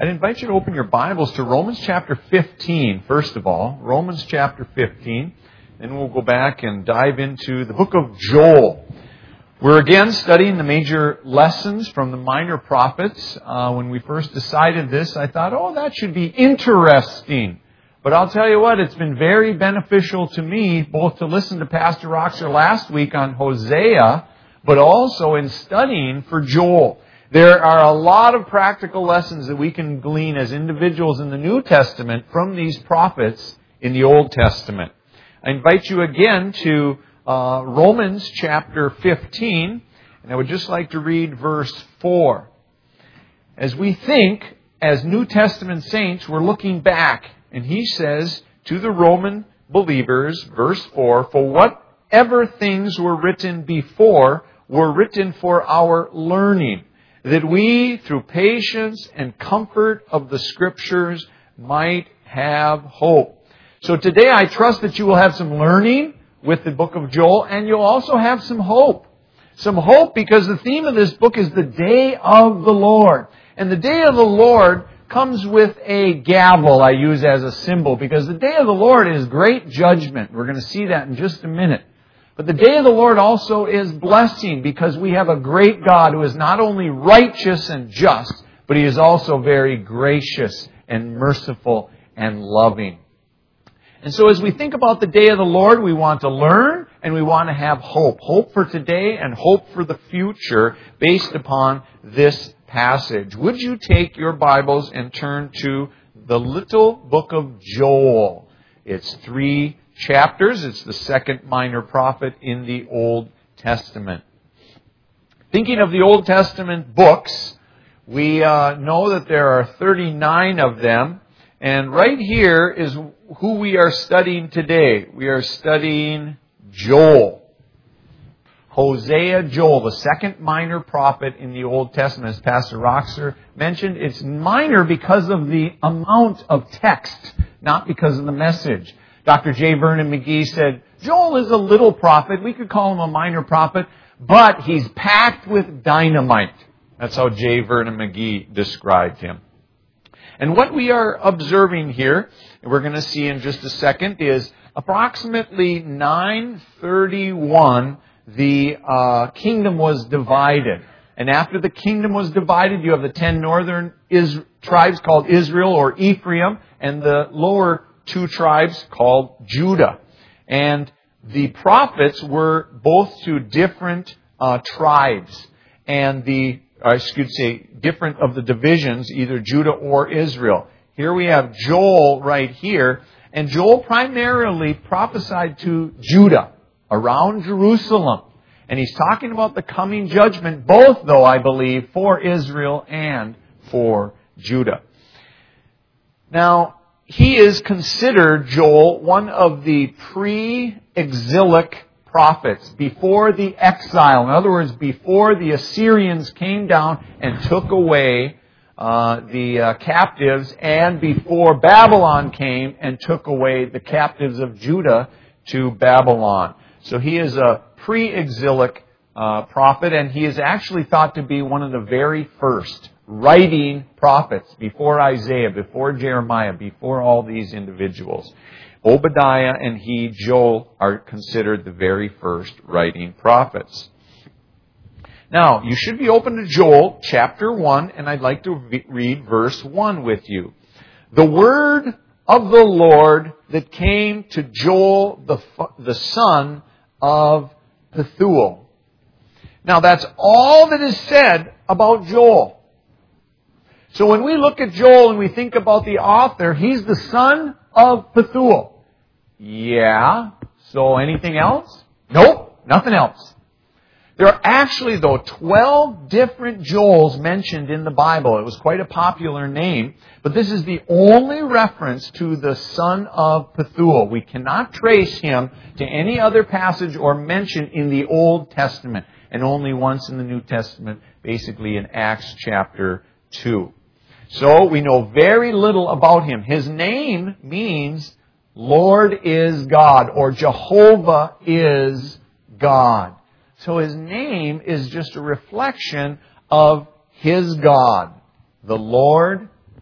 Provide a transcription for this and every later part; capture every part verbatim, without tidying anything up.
I'd invite you to open your Bibles to Romans chapter fifteen, first of all. Romans chapter fifteen. Then we'll go back and dive into the book of Joel. We're again studying the major lessons from the minor prophets. Uh, when we first decided this, I thought, oh, that should be interesting. But I'll tell you what, it's been very beneficial to me, both to listen to Pastor Roxer last week on Hosea, but also in studying for Joel. There are a lot of practical lessons that we can glean as individuals in the New Testament from these prophets in the Old Testament. I invite you again to uh, Romans chapter fifteen, and I would just like to read verse four. As we think, as New Testament saints, we're looking back, and he says to the Roman believers, verse four, "For whatever things were written before were written for our learning, that we, through patience and comfort of the Scriptures, might have hope." So today I trust that you will have some learning with the book of Joel, and you'll also have some hope. Some hope because the theme of this book is the day of the Lord. And the day of the Lord comes with a gavel I use as a symbol, because the day of the Lord is great judgment. We're going to see that in just a minute. But the day of the Lord also is blessing, because we have a great God who is not only righteous and just, but He is also very gracious and merciful and loving. And so as we think about the day of the Lord, we want to learn and we want to have hope. Hope for today and hope for the future based upon this passage. Would you take your Bibles and turn to the little book of Joel? It's three chapters. It's the second minor prophet in the Old Testament. Thinking of the Old Testament books, we uh, know that there are thirty-nine of them. And right here is who we are studying today. We are studying Joel. Hosea, Joel, the second minor prophet in the Old Testament. As Pastor Roxer mentioned, it's minor because of the amount of text, not because of the message. Doctor J. Vernon McGee said, Joel is a little prophet. We could call him a minor prophet, but he's packed with dynamite. That's how J. Vernon McGee described him. And what we are observing here, and we're going to see in just a second, is approximately nine thirty-one, the uh, kingdom was divided. And after the kingdom was divided, you have the ten northern Is- tribes called Israel or Ephraim, and the lower two tribes called Judah. And the prophets were both to different uh, tribes. And the, I should say, different of the divisions, either Judah or Israel. Here we have Joel right here. And Joel primarily prophesied to Judah, around Jerusalem. And he's talking about the coming judgment, both, though, I believe, for Israel and for Judah. Now, he is considered, Joel, one of the pre-exilic prophets, before the exile. In other words, before the Assyrians came down and took away uh, the uh, captives, and before Babylon came and took away the captives of Judah to Babylon. So he is a pre-exilic uh, prophet, and he is actually thought to be one of the very first writing prophets, before Isaiah, before Jeremiah, before all these individuals. Obadiah and he, Joel, are considered the very first writing prophets. Now, you should be open to Joel chapter one, and I'd like to re- read verse one with you. The word of the Lord that came to Joel, the, the son of Pethuel. Now, that's all that is said about Joel. So when we look at Joel and we think about the author, he's the son of Pethuel. Yeah. So anything else? Nope. Nothing else. There are actually, though, twelve different Joels mentioned in the Bible. It was quite a popular name. But this is the only reference to the son of Pethuel. We cannot trace him to any other passage or mention in the Old Testament. And only once in the New Testament, basically in Acts chapter two. So we know very little about him. His name means Lord is God, or Jehovah is God. So his name is just a reflection of his God, the Lord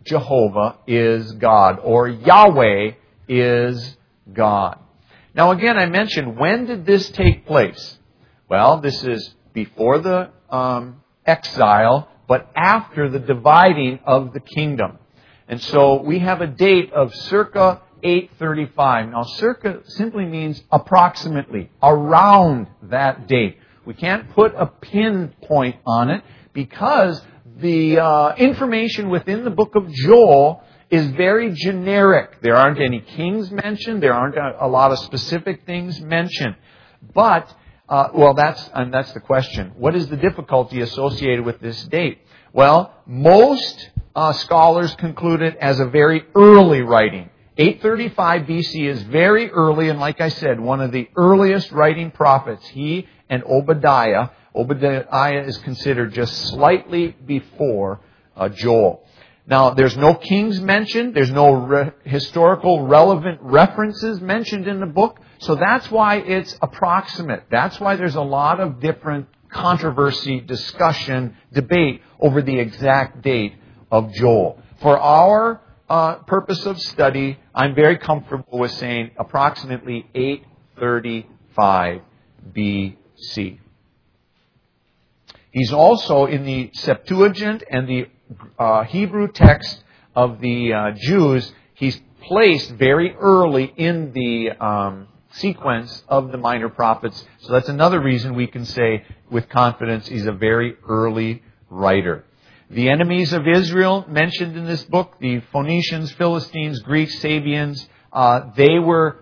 Jehovah is God, or Yahweh is God. Now again, I mentioned, when did this take place? Well, this is before the um, exile, but after the dividing of the kingdom. And so we have a date of circa eight thirty-five. Now, circa simply means approximately, around that date. We can't put a pinpoint on it because the uh, information within the book of Joel is very generic. There aren't any kings mentioned. There aren't a, a lot of specific things mentioned. But, uh, well, that's and that's the question. What is the difficulty associated with this date? Well, most uh, scholars conclude it as a very early writing. eight thirty-five B C is very early, and like I said, one of the earliest writing prophets. He and Obadiah. Obadiah is considered just slightly before uh, Joel. Now, there's no kings mentioned. There's no re- historical relevant references mentioned in the book. So that's why it's approximate. That's why there's a lot of different controversy, discussion, debate over the exact date of Joel. For our uh, purpose of study, I'm very comfortable with saying approximately eight thirty-five B C. He's also in the Septuagint and the uh, Hebrew text of the uh, Jews. He's placed very early in the um, sequence of the minor prophets. So that's another reason we can say with confidence he's a very early writer. The enemies of Israel mentioned in this book, the Phoenicians, Philistines, Greeks, Sabians, uh, they were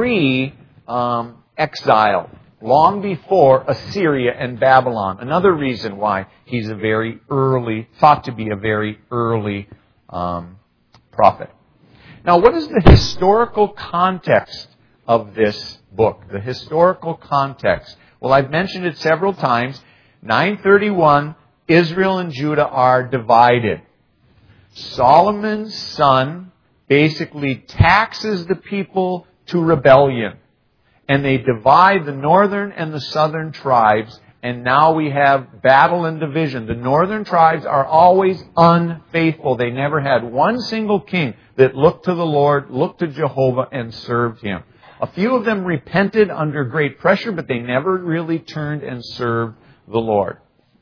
pre-exile. Um, long before Assyria and Babylon. Another reason why he's a very early, thought to be a very early um, prophet. Now, what is the historical context of this book? The historical context. Well, I've mentioned it several times. nine thirty-one, Israel and Judah are divided. Solomon's son basically taxes the people to rebellion. And they divide the northern and the southern tribes, and now we have battle and division. The northern tribes are always unfaithful. They never had one single king that looked to the Lord, looked to Jehovah, and served Him. A few of them repented under great pressure, but they never really turned and served the Lord.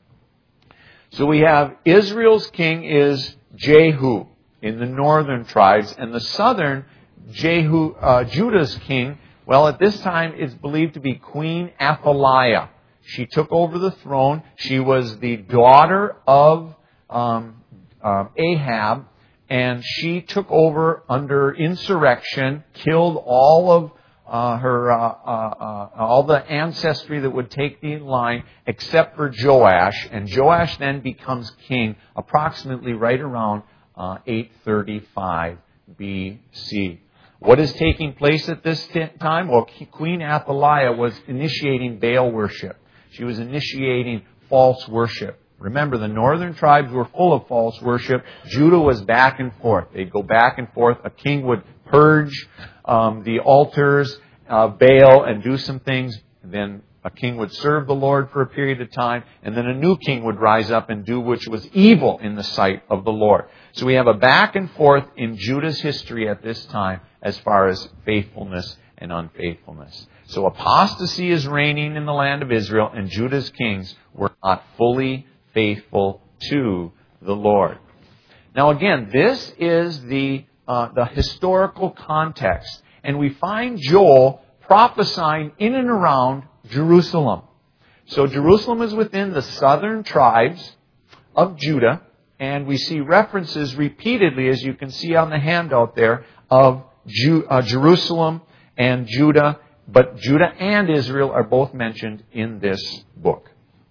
So we have Israel's king is Jehu in the northern tribes, and the southern, Jehu, uh, Judah's king, well, at this time, it's believed to be Queen Athaliah. She took over the throne. She was the daughter of um, uh, Ahab, and she took over under insurrection, killed all of uh, her, uh, uh, uh, all the ancestry that would take the line, except for Joash. And Joash then becomes king approximately right around uh, eight thirty-five B C. What is taking place at this time? Well, Queen Athaliah was initiating Baal worship. She was initiating false worship. Remember, the northern tribes were full of false worship. Judah was back and forth. They'd go back and forth. A king would purge um, the altars, uh, Baal, and do some things. Then a king would serve the Lord for a period of time, and then a new king would rise up and do which was evil in the sight of the Lord. So we have a back and forth in Judah's history at this time as far as faithfulness and unfaithfulness. So apostasy is reigning in the land of Israel, and Judah's kings were not fully faithful to the Lord. Now again, this is the uh, the historical context, and we find Joel prophesying in and around Jerusalem. So Jerusalem is within the southern tribes of Judah, and we see references repeatedly, as you can see on the handout there, of Ju- uh, Jerusalem and Judah, but Judah and Israel are both mentioned in this book.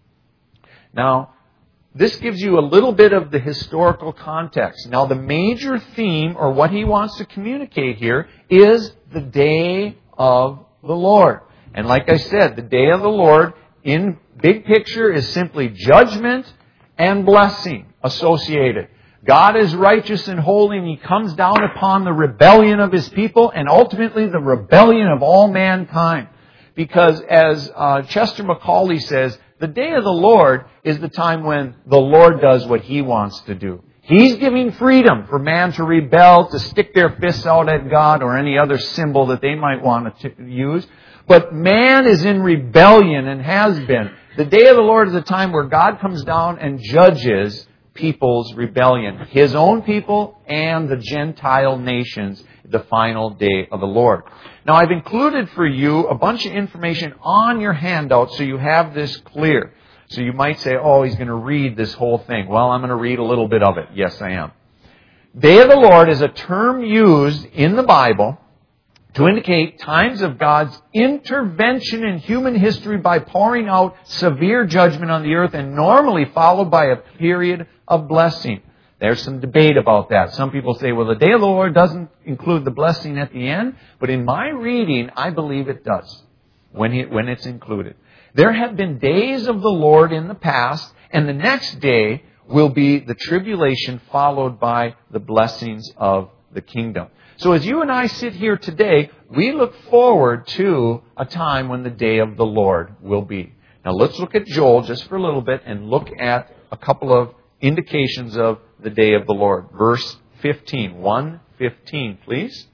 Now, this gives you a little bit of the historical context. Now, the major theme, or what he wants to communicate here, is the day of the Lord. And like I said, the day of the Lord, in big picture, is simply judgment and blessing associated. God is righteous and holy, and He comes down upon the rebellion of His people, and ultimately the rebellion of all mankind. Because as uh, Chester McCauley says, the day of the Lord is the time when the Lord does what He wants to do. He's giving freedom for man to rebel, to stick their fists out at God or any other symbol that they might want to use. But man is in rebellion and has been. The day of the Lord is a time where God comes down and judges people's rebellion. His own people and the Gentile nations, the final day of the Lord. Now, I've included for you a bunch of information on your handout so you have this clear. So you might say, oh, he's going to read this whole thing. Well, I'm going to read a little bit of it. Yes, I am. Day of the Lord is a term used in the Bible to indicate times of God's intervention in human history by pouring out severe judgment on the earth, and normally followed by a period of blessing. There's some debate about that. Some people say, well, the day of the Lord doesn't include the blessing at the end. But in my reading, I believe it does when, he, when it's included. There have been days of the Lord in the past, and the next day will be the tribulation followed by the blessings of the kingdom. So as you and I sit here today, we look forward to a time when the day of the Lord will be. Now let's look at Joel just for a little bit and look at a couple of indications of the day of the Lord. Verse fifteen. one fifteen, please.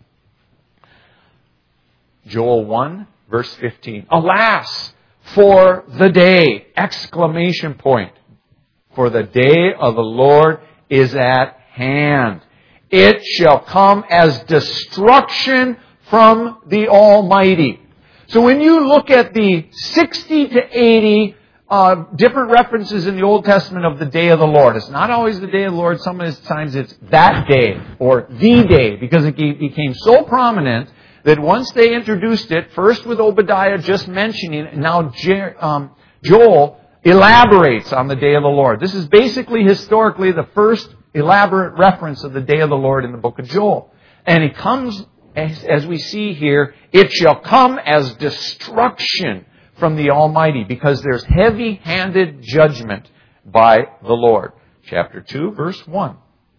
Joel one, verse fifteen. Alas, for the day! Exclamation point. For the day of the Lord is at hand. It shall come as destruction from the Almighty. So when you look at the sixty to eighty uh, different references in the Old Testament of the day of the Lord, it's not always the day of the Lord. Sometimes it's that day or the day, because it became so prominent that once they introduced it, first with Obadiah just mentioning it, now um, Joel elaborates on the day of the Lord. This is basically historically the first elaborate reference of the day of the Lord in the book of Joel. And it comes, as, as we see here, it shall come as destruction from the Almighty, because there's heavy-handed judgment by the Lord. Chapter two, verse one.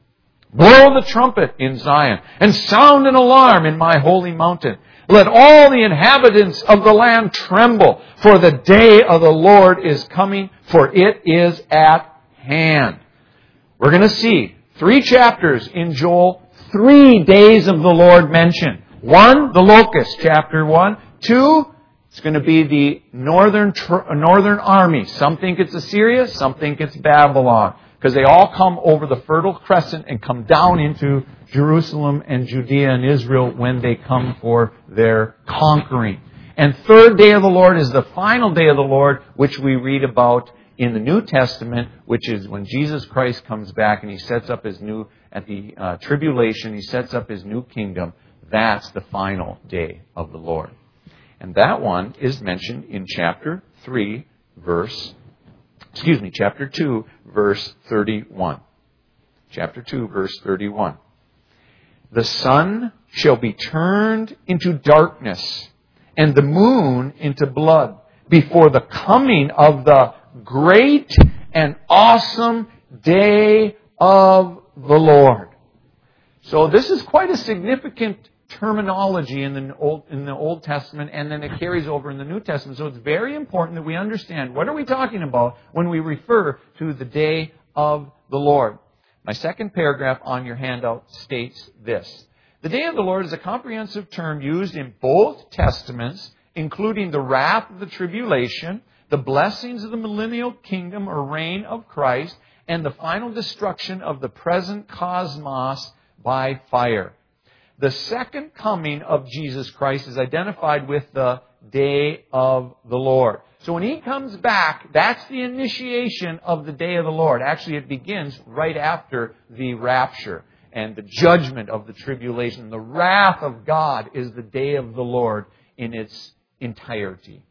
Blow the trumpet in Zion, and sound an alarm in my holy mountain. Let all the inhabitants of the land tremble, for the day of the Lord is coming, for it is at hand. We're going to see three chapters in Joel, three days of the Lord mentioned. One, the locust, chapter one. Two, it's going to be the northern northern army. Some think it's Assyria, some think it's Babylon, because they all come over the Fertile Crescent and come down into Jerusalem and Judea and Israel when they come for their conquering. And third day of the Lord is the final day of the Lord, which we read about in the New Testament, which is when Jesus Christ comes back and He sets up His new, at the uh, tribulation, He sets up His new kingdom. That's the final day of the Lord. And that one is mentioned in chapter three, verse, excuse me, chapter two, verse thirty-one. Chapter two, verse thirty-one. The sun shall be turned into darkness, and the moon into blood, before the coming of the great and awesome day of the Lord. So this is quite a significant terminology in the Old, in the Old Testament, and then it carries over in the New Testament. So it's very important that we understand what are we talking about when we refer to the day of the Lord. My second paragraph on your handout states this. The day of the Lord is a comprehensive term used in both Testaments, including the wrath of the tribulation, the blessings of the millennial kingdom or reign of Christ, and the final destruction of the present cosmos by fire. The second coming of Jesus Christ is identified with the day of the Lord. So when He comes back, that's the initiation of the day of the Lord. Actually, it begins right after the rapture and the judgment of the tribulation. The wrath of God is the day of the Lord in its entirety.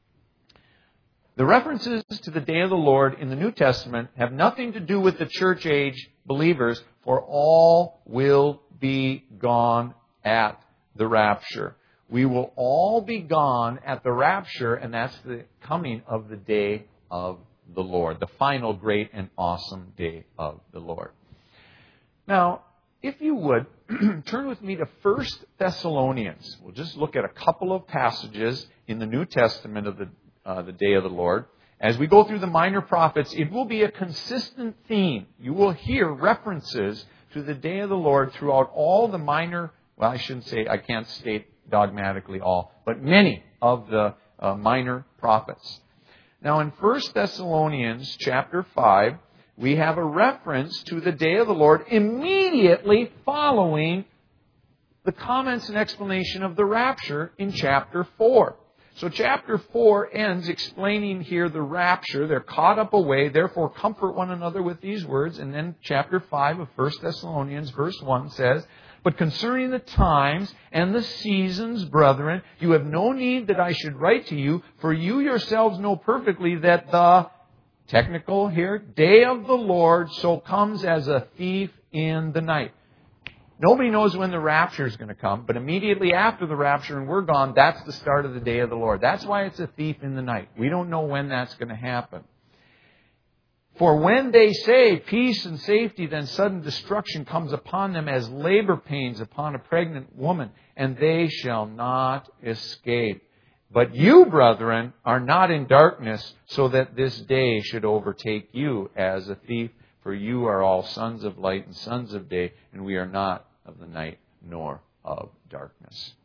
The references to the day of the Lord in the New Testament have nothing to do with the church age believers, for all will be gone at the rapture. We will all be gone at the rapture, and that's the coming of the day of the Lord, the final great and awesome day of the Lord. Now, if you would, turn with me to First Thessalonians. We'll just look at a couple of passages in the New Testament of the, uh, the day of the Lord, As we go through the minor prophets, it will be a consistent theme. You will hear references to the day of the Lord throughout all the minor, well, I shouldn't say, I can't state dogmatically all, but many of the uh, minor prophets. Now in First Thessalonians chapter five, we have a reference to the day of the Lord immediately following the comments and explanation of the rapture in chapter four. So chapter four ends explaining here the rapture. They're caught up away, therefore comfort one another with these words. And then chapter five of First Thessalonians verse one says, but concerning the times and the seasons, brethren, you have no need that I should write to you, for you yourselves know perfectly that the, technical here, day of the Lord so comes as a thief in the night. Nobody knows when the rapture is going to come, but immediately after the rapture and we're gone, that's the start of the day of the Lord. That's why it's a thief in the night. We don't know when that's going to happen. For when they say peace and safety, then sudden destruction comes upon them as labor pains upon a pregnant woman, and they shall not escape. But you, brethren, are not in darkness, so that this day should overtake you as a thief. For you are all sons of light and sons of day, and we are not of the night nor of darkness.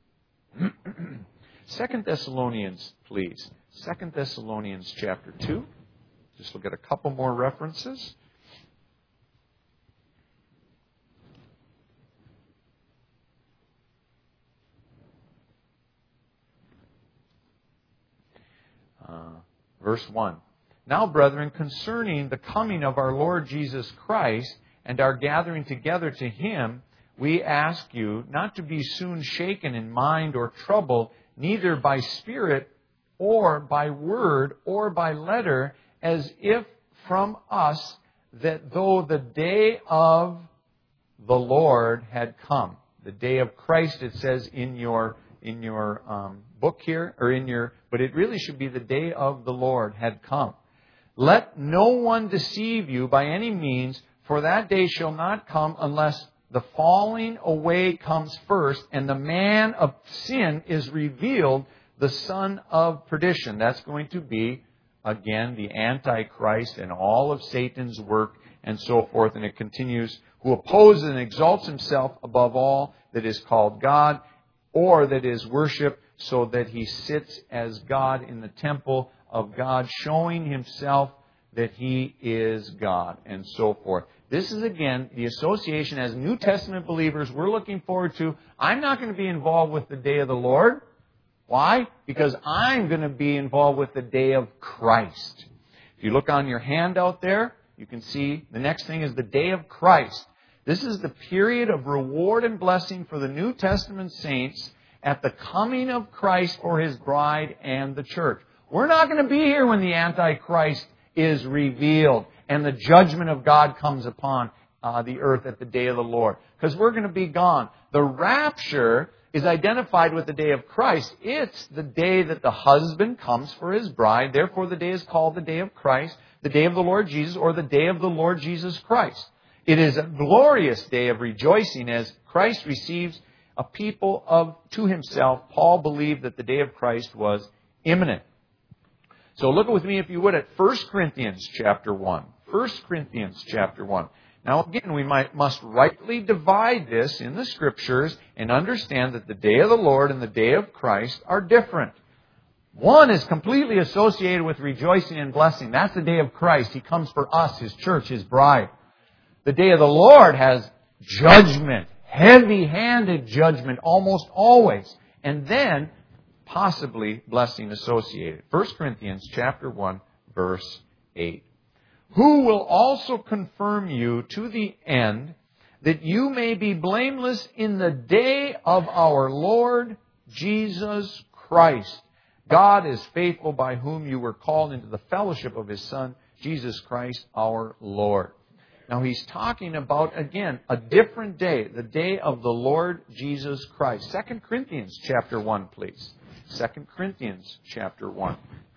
Second Thessalonians, please. Second Thessalonians chapter two. Just look at a couple more references. Uh, verse one. Now, brethren, concerning the coming of our Lord Jesus Christ and our gathering together to Him, we ask you not to be soon shaken in mind or troubled, neither by spirit or by word or by letter, as if from us, that though the day of the Lord had come. The day of Christ, it says in your in your um, book here, or in your, but it really should be the day of the Lord had come. Let no one deceive you by any means, for that day shall not come unless the falling away comes first, and the man of sin is revealed, the son of perdition. That's going to be, again, the Antichrist and all of Satan's work and so forth. And it continues, who opposes and exalts himself above all that is called God or that is worshipped, so that he sits as God in the temple of God, showing himself that he is God, and so forth. This is, again, the association as New Testament believers we're looking forward to. I'm not going to be involved with the day of the Lord. Why? Because I'm going to be involved with the day of Christ. If you look on your handout there, you can see the next thing is the day of Christ. This is the period of reward and blessing for the New Testament saints at the coming of Christ for His bride and the church. We're not going to be here when the Antichrist is revealed and the judgment of God comes upon uh, the earth at the day of the Lord, because we're going to be gone. The rapture is identified with the day of Christ. It's the day that the husband comes for his bride. Therefore, the day is called the day of Christ, the day of the Lord Jesus, or the day of the Lord Jesus Christ. It is a glorious day of rejoicing as Christ receives a people of to Himself. Paul believed that the day of Christ was imminent. So look with me, if you would, at First Corinthians chapter one. First Corinthians chapter one. Now again, we might, must rightly divide this in the Scriptures and understand that the day of the Lord and the day of Christ are different. One is completely associated with rejoicing and blessing. That's the day of Christ. He comes for us, His church, His bride. The day of the Lord has judgment, heavy-handed judgment almost always. And then possibly blessing associated. First Corinthians chapter one, verse eight. Who will also confirm you to the end, that you may be blameless in the day of our Lord Jesus Christ. God is faithful, by whom you were called into the fellowship of His Son, Jesus Christ our Lord. Now he's talking about, again, a different day, the day of the Lord Jesus Christ. Second Corinthians chapter one, please. Second Corinthians chapter one.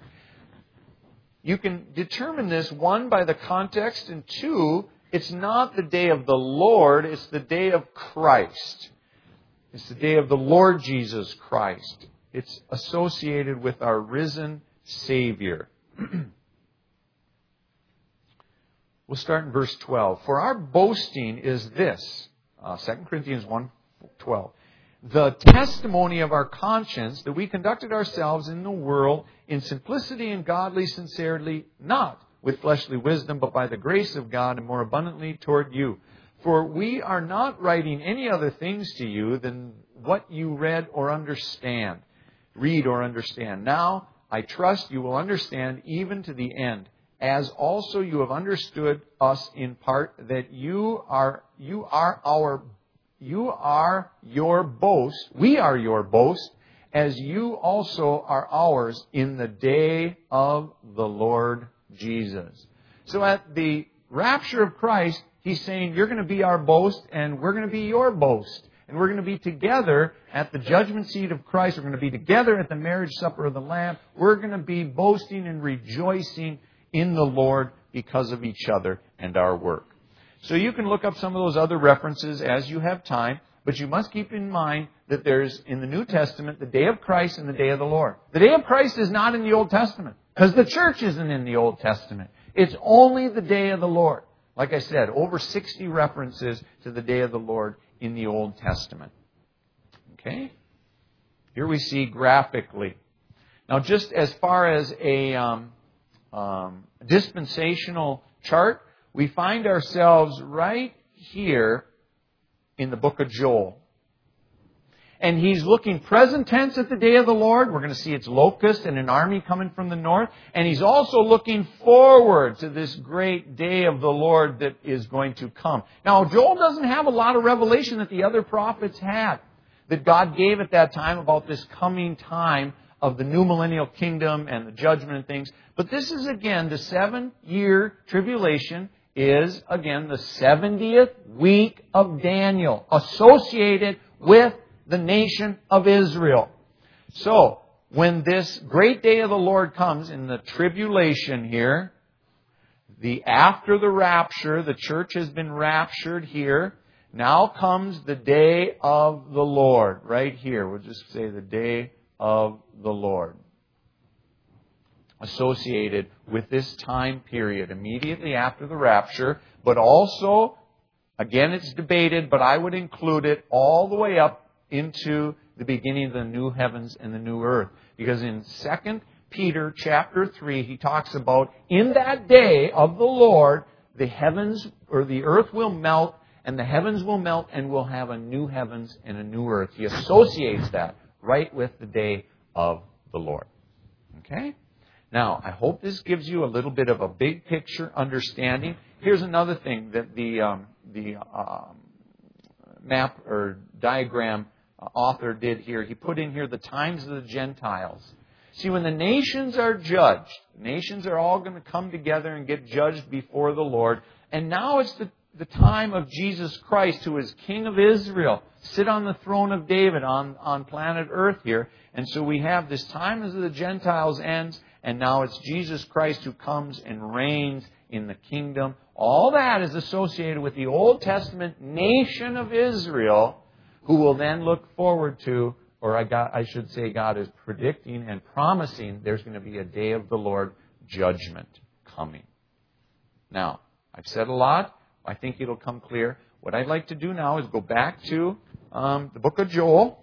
You can determine this, one, by the context, and two, it's not the day of the Lord, it's the day of Christ. It's the day of the Lord Jesus Christ. It's associated with our risen Savior. We'll start in verse twelve. For our boasting is this, uh, Second Corinthians one twelve. The testimony of our conscience that we conducted ourselves in the world in simplicity and godly sincerity, not with fleshly wisdom, but by the grace of God and more abundantly toward you. For we are not writing any other things to you than what you read or understand. Read or understand. Now, I trust you will understand even to the end, as also you have understood us in part, that you are you are our you are your boast, we are your boast, as you also are ours in the day of the Lord Jesus. So at the rapture of Christ, He's saying, you're going to be our boast, and we're going to be your boast. And we're going to be together at the judgment seat of Christ. We're going to be together at the marriage supper of the Lamb. We're going to be boasting and rejoicing in the Lord because of each other and our work. So you can look up some of those other references as you have time, but you must keep in mind that there's, in the New Testament, the day of Christ and the day of the Lord. The day of Christ is not in the Old Testament, because the church isn't in the Old Testament. It's only the day of the Lord. Like I said, over sixty references to the day of the Lord in the Old Testament. Okay? Here we see graphically. Now, just as far as a um, um, dispensational chart, we find ourselves right here in the book of Joel. And he's looking present tense at the day of the Lord. We're going to see it's locusts and an army coming from the north. And he's also looking forward to this great day of the Lord that is going to come. Now, Joel doesn't have a lot of revelation that the other prophets had, that God gave at that time about this coming time of the new millennial kingdom and the judgment and things. But this is, again, the seven-year tribulation is, again, the seventieth week of Daniel, associated with the nation of Israel. So, when this great day of the Lord comes in the tribulation here, the after the rapture, the church has been raptured here. Now comes the day of the Lord, right here. We'll just say the day of the Lord, associated with this time period immediately after the rapture, but also, again, it's debated, but I would include it all the way up into the beginning of the new heavens and the new earth. Because in Second Peter chapter three, he talks about, in that day of the Lord, the heavens or the earth will melt and the heavens will melt and we'll have a new heavens and a new earth. He associates that right with the day of the Lord. Okay? Now, I hope this gives you a little bit of a big picture understanding. Here's another thing that the um, the um, map or diagram author did here. He put in here the times of the Gentiles. See, when the nations are judged, the nations are all going to come together and get judged before the Lord. And now it's the, the time of Jesus Christ, who is King of Israel, sit on the throne of David on, on planet Earth here. And so we have this time as the Gentiles ends, and now it's Jesus Christ who comes and reigns in the kingdom. All that is associated with the Old Testament nation of Israel, who will then look forward to, or I, got, I should say God is predicting and promising there's going to be a day of the Lord judgment coming. Now, I've said a lot. I think it'll come clear. What I'd like to do now is go back to um, the book of Joel.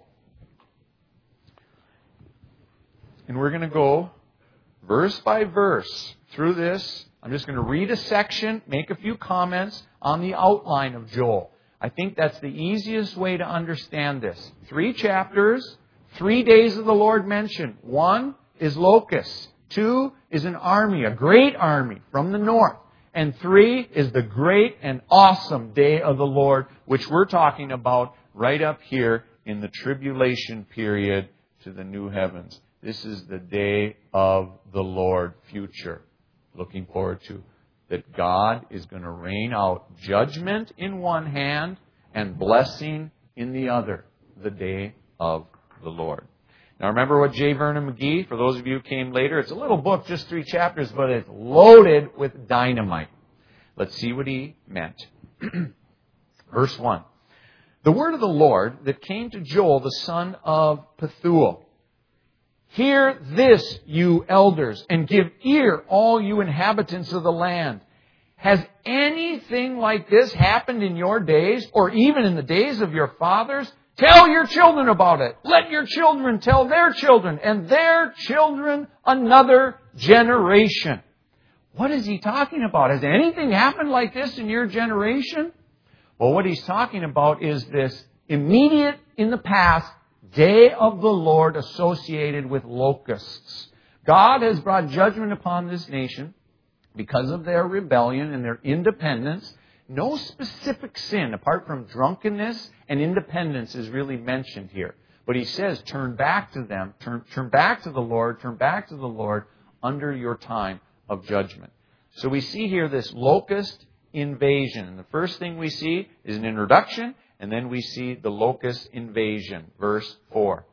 And we're going to go verse by verse through this. I'm just going to read a section, make a few comments on the outline of Joel. I think that's the easiest way to understand this. Three chapters, three days of the Lord mentioned. One is locusts. Two is an army, a great army from the north. And three is the great and awesome day of the Lord, which we're talking about right up here in the tribulation period to the new heavens. This is the day of the Lord future. Looking forward to that God is going to rain out judgment in one hand and blessing in the other, the day of the Lord. Now remember what J. Vernon McGee, for those of you who came later, it's a little book, just three chapters, but it's loaded with dynamite. Let's see what he meant. Verse one. The word of the Lord that came to Joel, the son of Pethuel. Hear this, you elders, and give ear, all you inhabitants of the land. Has anything like this happened in your days, or even in the days of your fathers? Tell your children about it. Let your children tell their children, and their children another generation. What is he talking about? Has anything happened like this in your generation? Well, what he's talking about is this immediate, in the past, day of the Lord associated with locusts. God has brought judgment upon this nation because of their rebellion and their independence. No specific sin, apart from drunkenness and independence, is really mentioned here. But he says, turn back to them, turn, turn back to the Lord, turn back to the Lord under your time of judgment. So we see here this locust invasion. And the first thing we see is an introduction, and then we see the locust invasion. Verse four.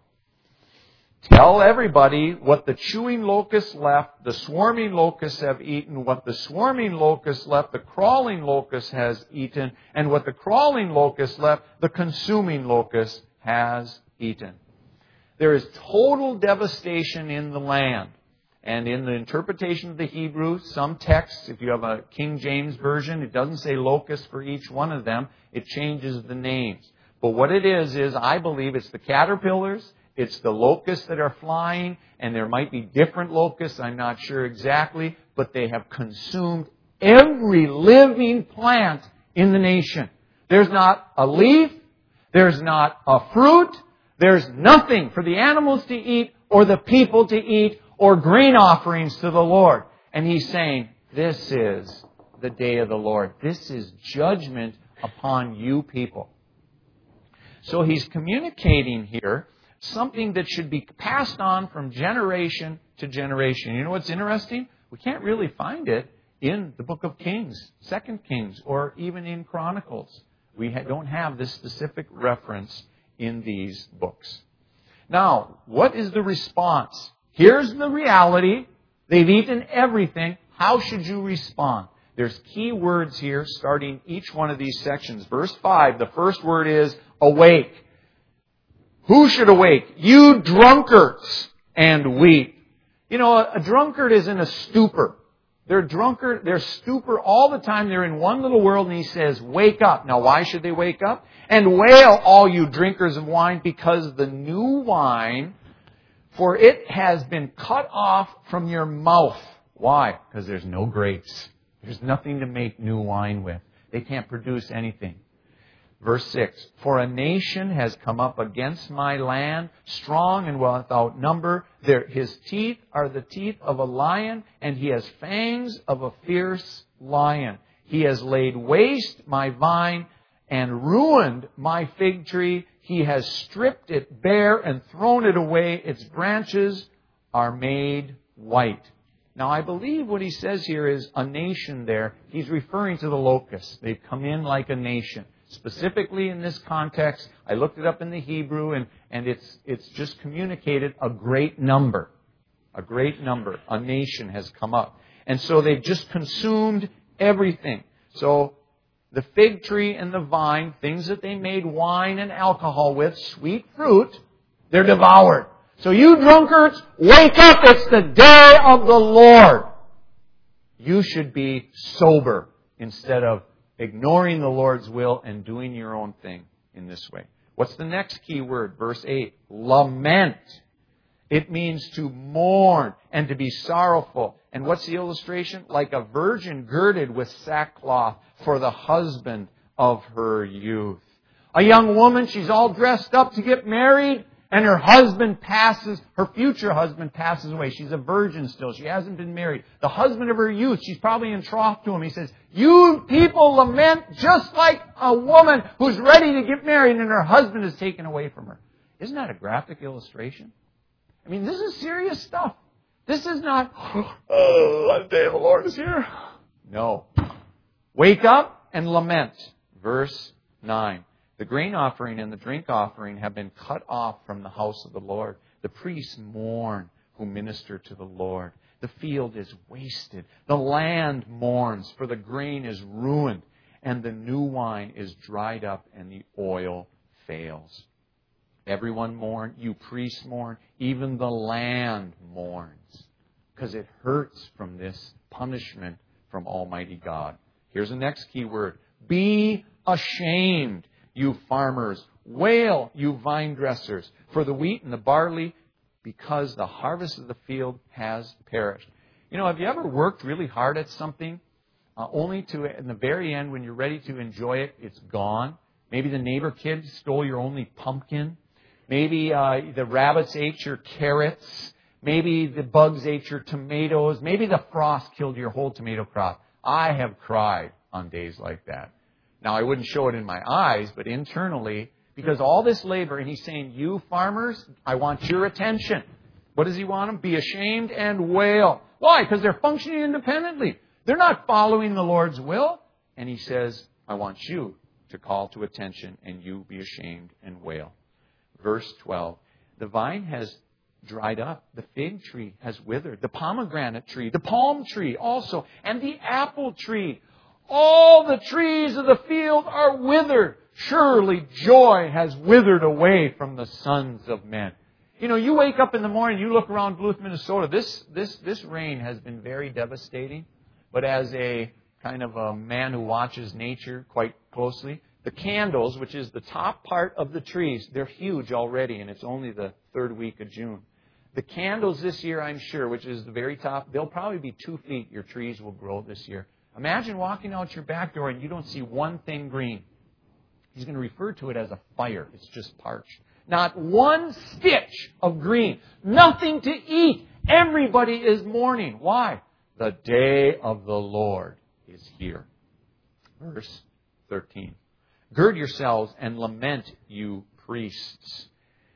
Tell everybody what the chewing locusts left, the swarming locusts have eaten, what the swarming locusts left, the crawling locust has eaten, and what the crawling locust left, the consuming locust has eaten. There is total devastation in the land. And in the interpretation of the Hebrew, some texts, if you have a King James version, it doesn't say locust for each one of them. It changes the names. But what it is, is I believe it's the caterpillars, it's the locusts that are flying, and there might be different locusts, I'm not sure exactly, but they have consumed every living plant in the nation. There's not a leaf, there's not a fruit, there's nothing for the animals to eat or the people to eat or grain offerings to the Lord. And he's saying, this is the day of the Lord. This is judgment upon you people. So he's communicating here something that should be passed on from generation to generation. You know what's interesting? We can't really find it in the book of Kings, Second Kings, or even in Chronicles. We don't have this specific reference in these books. Now, what is the response? Here's the reality. They've eaten everything. How should you respond? There's key words here starting each one of these sections. Verse five, the first word is awake. Who should awake? You drunkards, and weep. You know, a drunkard is in a stupor. They're drunkard, they're stupor all the time. They're in one little world, and he says, wake up. Now, why should they wake up? And wail, all you drinkers of wine, because the new wine, for it has been cut off from your mouth. Why? Because there's no grapes. There's nothing to make new wine with. They can't produce anything. Verse six, for a nation has come up against my land, strong and without number. There, his teeth are the teeth of a lion, and he has fangs of a fierce lion. He has laid waste my vine and ruined my fig tree. He has stripped it bare and thrown it away. Its branches are made white. Now, I believe what he says here is a nation there. He's referring to the locusts. They've come in like a nation. Specifically in this context, I looked it up in the Hebrew, and, and it's, it's just communicated a great number. A great number. A nation has come up. And so they've just consumed everything. So the fig tree and the vine, things that they made wine and alcohol with, sweet fruit, they're devoured. So you drunkards, wake up. It's the day of the Lord. You should be sober instead of ignoring the Lord's will and doing your own thing in this way. What's the next key word? Verse eight. Lament. It means to mourn and to be sorrowful. And what's the illustration? Like a virgin girded with sackcloth for the husband of her youth. A young woman, she's all dressed up to get married, and her husband passes, her future husband passes away. She's a virgin still. She hasn't been married. The husband of her youth, she's probably in troth to him. He says, you people lament just like a woman who's ready to get married and her husband is taken away from her. Isn't that a graphic illustration? I mean, this is serious stuff. This is not, oh, the day of the Lord is here. No. Wake up and lament. Verse nine. The grain offering and the drink offering have been cut off from the house of the Lord. The priests mourn who minister to the Lord. The field is wasted. The land mourns, for the grain is ruined, and the new wine is dried up, and the oil fails. Everyone mourn. You priests mourn. Even the land mourns. Because it hurts from this punishment from Almighty God. Here's the next key word. Be ashamed, you farmers. Wail, you vine dressers, for the wheat and the barley, because the harvest of the field has perished. You know, have you ever worked really hard at something, uh, only to, in the very end, when you're ready to enjoy it, it's gone? Maybe the neighbor kid stole your only pumpkin. Maybe uh, the rabbits ate your carrots. Maybe the bugs ate your tomatoes. Maybe the frost killed your whole tomato crop. I have cried on days like that. Now, I wouldn't show it in my eyes, but internally, because all this labor, and he's saying, you farmers, I want your attention. What does he want them? Be ashamed and wail. Why? Because they're functioning independently. They're not following the Lord's will. And he says, I want you to call to attention, and you be ashamed and wail. Verse twelve, the vine has dried up. The fig tree has withered. The pomegranate tree, the palm tree also, and the apple tree. All the trees of the field are withered. Surely joy has withered away from the sons of men. You know, you wake up in the morning, you look around Duluth, Minnesota. This, this, this rain has been very devastating. But as a kind of a man who watches nature quite closely, the candles, which is the top part of the trees, they're huge already, and it's only the third week of June. The candles this year, I'm sure, which is the very top, they'll probably be two feet. Your trees will grow this year. Imagine walking out your back door and you don't see one thing green. He's going to refer to it as a fire. It's just parched. Not one stitch of green. Nothing to eat. Everybody is mourning. Why? The day of the Lord is here. Verse thirteen. Gird yourselves and lament, you priests.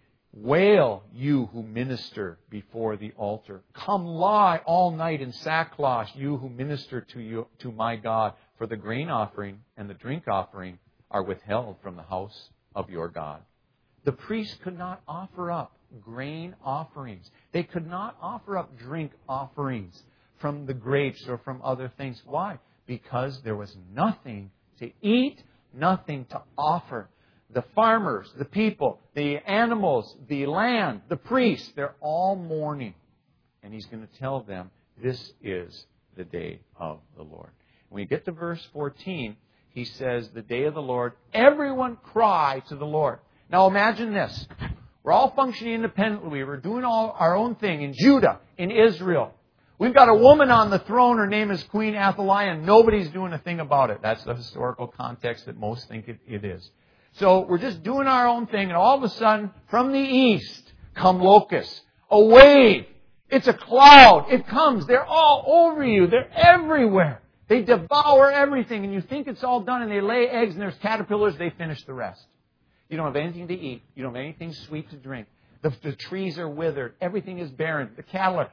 Wail, you who minister before the altar. Come lie all night in sackcloth, you who minister to you to my God. For the grain offering and the drink offering are withheld from the house of your God. The priests could not offer up grain offerings. They could not offer up drink offerings from the grapes or from other things. Why? Because there was nothing to eat, nothing to offer. The farmers, the people, the animals, the land, the priests, they're all mourning. And he's going to tell them, this is the day of the Lord. When we get to verse fourteen, he says, the day of the Lord, everyone cry to the Lord. Now imagine this. We're all functioning independently. We're doing all our own thing in Judah, in Israel. We've got a woman on the throne. Her name is Queen Athaliah, and nobody's doing a thing about it. That's the historical context that most think it, it is. So we're just doing our own thing, and all of a sudden, from the east, come locusts. A wave. It's a cloud. It comes. They're all over you. They're everywhere. They devour everything, and you think it's all done, and they lay eggs, and there's caterpillars. They finish the rest. You don't have anything to eat. You don't have anything sweet to drink. The, the trees are withered. Everything is barren. The cattle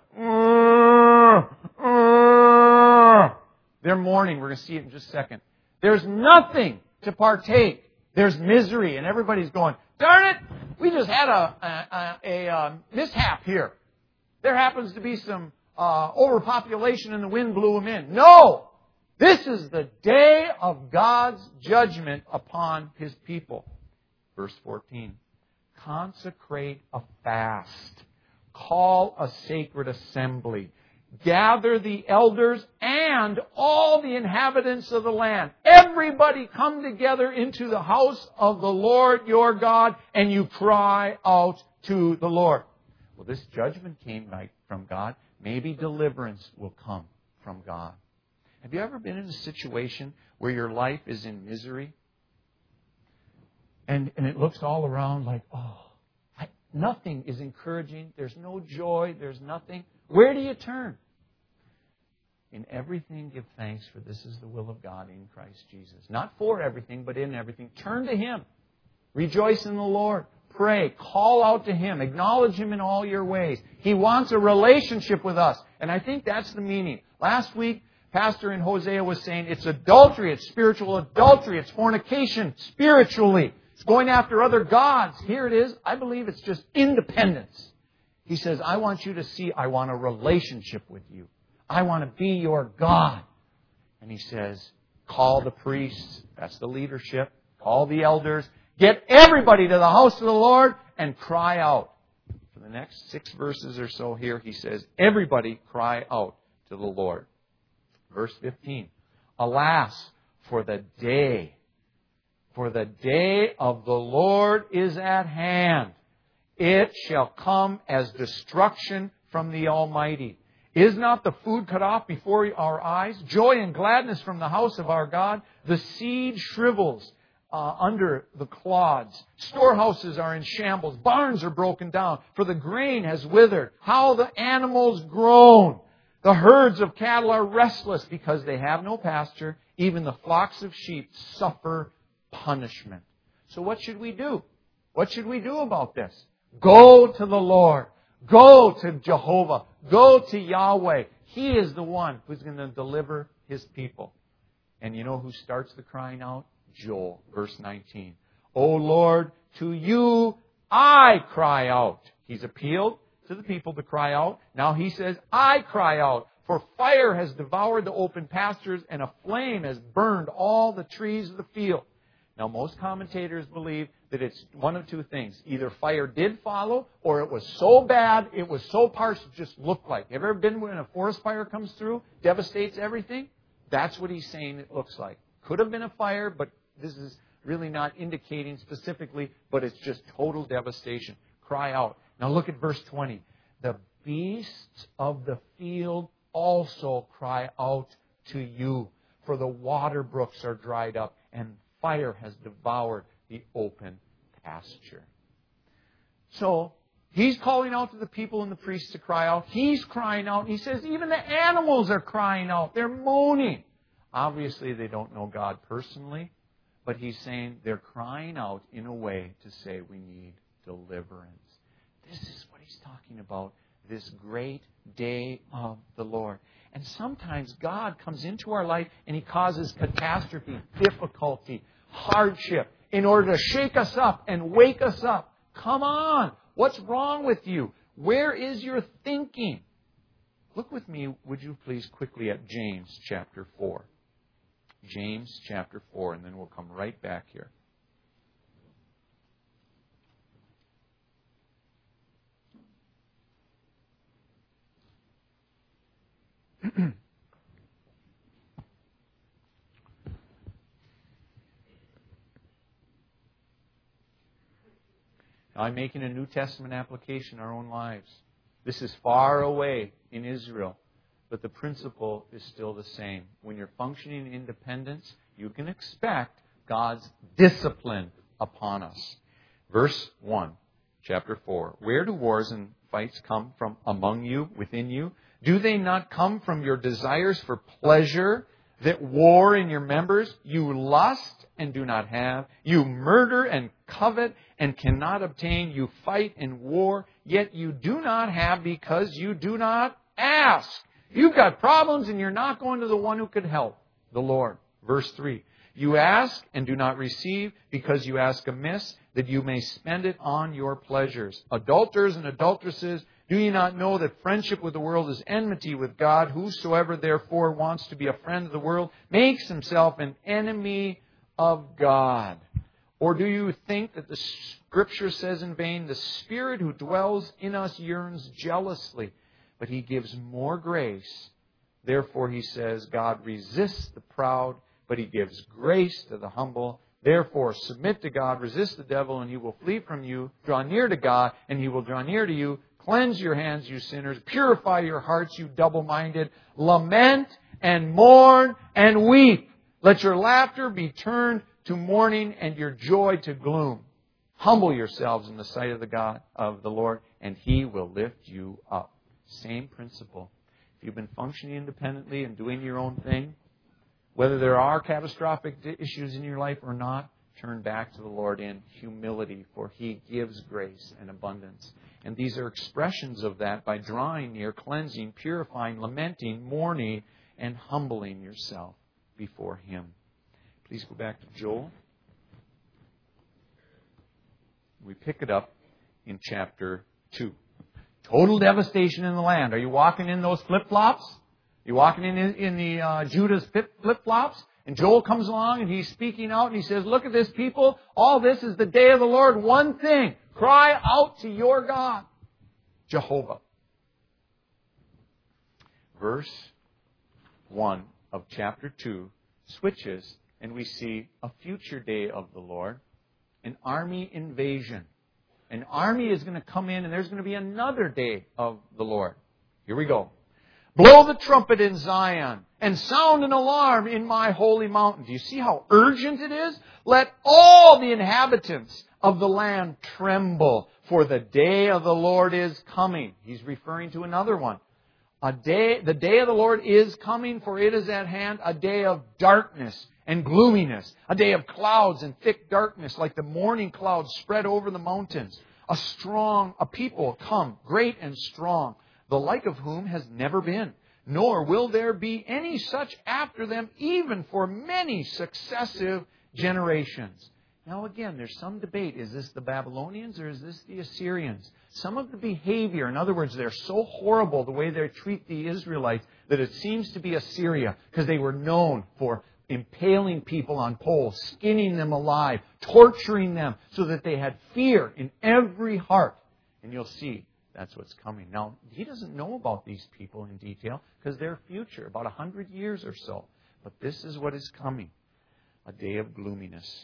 are... They're mourning. We're going to see it in just a second. There's nothing to partake. There's misery, and everybody's going, darn it, we just had a, a, a, a mishap here. There happens to be some uh, overpopulation and the wind blew them in. No! This is the day of God's judgment upon His people. Verse fourteen. Consecrate a fast. Call a sacred assembly. Gather the elders and all the inhabitants of the land. Everybody come together into the house of the Lord your God, and you cry out to the Lord. Well, this judgment came right from God. Maybe deliverance will come from God. Have you ever been in a situation where your life is in misery? And, and it looks all around like, oh, I, nothing is encouraging. There's no joy. There's nothing. Where do you turn? In everything, give thanks, for this is the will of God in Christ Jesus. Not for everything, but in everything. Turn to Him. Rejoice in the Lord. Pray. Call out to Him. Acknowledge Him in all your ways. He wants a relationship with us. And I think that's the meaning. Last week, Pastor in Hosea was saying it's adultery. It's spiritual adultery. It's fornication spiritually. It's going after other gods. Here it is. I believe it's just independence. He says, I want you to see, I want a relationship with you. I want to be your God. And He says, call the priests. That's the leadership. Call the elders. Get everybody to the house of the Lord and cry out. For the next six verses or so here, he says, everybody cry out to the Lord. Verse fifteen. Alas, for the day, for the day of the Lord is at hand. It shall come as destruction from the Almighty. Is not the food cut off before our eyes? Joy and gladness from the house of our God. The seed shrivels uh, under the clods. Storehouses are in shambles. Barns are broken down, for the grain has withered. How the animals groan. The herds of cattle are restless because they have no pasture. Even the flocks of sheep suffer punishment. So what should we do? What should we do about this? Go to the Lord. Go to Jehovah. Go to Yahweh. He is the one who's going to deliver His people. And you know who starts the crying out? Joel, verse nineteen. O Lord, to you I cry out. He's appealed to the people to cry out. Now he says, I cry out, for fire has devoured the open pastures and a flame has burned all the trees of the field. Now most commentators believe that it's one of two things. Either fire did follow, or it was so bad, it was so parched, it just looked like. Have you ever been when a forest fire comes through, devastates everything? That's what he's saying it looks like. Could have been a fire, but this is really not indicating specifically, but it's just total devastation. Cry out. Now look at verse twenty. The beasts of the field also cry out to you, for the water brooks are dried up, and fire has devoured the open pasture. So, he's calling out to the people and the priests to cry out. He's crying out. He says even the animals are crying out. They're moaning. Obviously, they don't know God personally, but he's saying they're crying out in a way to say we need deliverance. This is what he's talking about, this great day of the Lord. And sometimes God comes into our life and He causes catastrophe, difficulty, hardship in order to shake us up and wake us up. Come on. What's wrong with you? Where is your thinking? Look with me, would you please, quickly at James chapter four. James chapter four, and then we'll come right back here. Now, I'm making a New Testament application in our own lives. This is far away in Israel, but the principle is still the same. When you're functioning in independence, you can expect God's discipline upon us. Verse one, chapter four. Where do wars and fights come from among you, within you? Do they not come from your desires for pleasure that war in your members? You lust and do not have. You murder and covet and cannot obtain. You fight and war, yet you do not have because you do not ask. You've got problems and you're not going to the one who could help, the Lord. Verse three. You ask and do not receive because you ask amiss, that you may spend it on your pleasures. Adulterers and adulteresses, do you not know that friendship with the world is enmity with God? Whosoever therefore wants to be a friend of the world makes himself an enemy of God. Or do you think that the Scripture says in vain, the Spirit who dwells in us yearns jealously, but He gives more grace. Therefore, He says, God resists the proud, but He gives grace to the humble. Therefore, submit to God, resist the devil, and he will flee from you. Draw near to God, and He will draw near to you. Cleanse your hands, you sinners. Purify your hearts, you double-minded. Lament and mourn and weep. Let your laughter be turned to mourning and your joy to gloom. Humble yourselves in the sight of the God of the Lord, and He will lift you up. Same principle. If you've been functioning independently and doing your own thing, whether there are catastrophic issues in your life or not, turn back to the Lord in humility, for He gives grace and abundance. And these are expressions of that by drawing near, cleansing, purifying, lamenting, mourning, and humbling yourself before Him. Please go back to Joel. We pick it up in chapter two. Total devastation in the land. Are you walking in those flip-flops? You walking in in the uh, Judah's flip-flops? And Joel comes along and he's speaking out and he says, look at this, people. All this is the day of the Lord. One thing. Cry out to your God, Jehovah. Verse one of chapter two switches, and we see a future day of the Lord, an army invasion. An army is going to come in, and there's going to be another day of the Lord. Here we go. Blow the trumpet in Zion and sound an alarm in my holy mountain. Do you see how urgent it is? Let all the inhabitants of the land tremble, for the day of the Lord is coming. He's referring to another one. A day, the day of the Lord is coming, for it is at hand, a day of darkness and gloominess, a day of clouds and thick darkness, like the morning clouds spread over the mountains. A strong, a people come, great and strong, the like of whom has never been, nor will there be any such after them, even for many successive generations. Now again, there's some debate. Is this the Babylonians or is this the Assyrians? Some of the behavior, in other words, they're so horrible the way they treat the Israelites that it seems to be Assyria, because they were known for impaling people on poles, skinning them alive, torturing them so that they had fear in every heart. And you'll see that's what's coming. Now, he doesn't know about these people in detail because they're future, about a hundred years or so. But this is what is coming, a day of gloominess.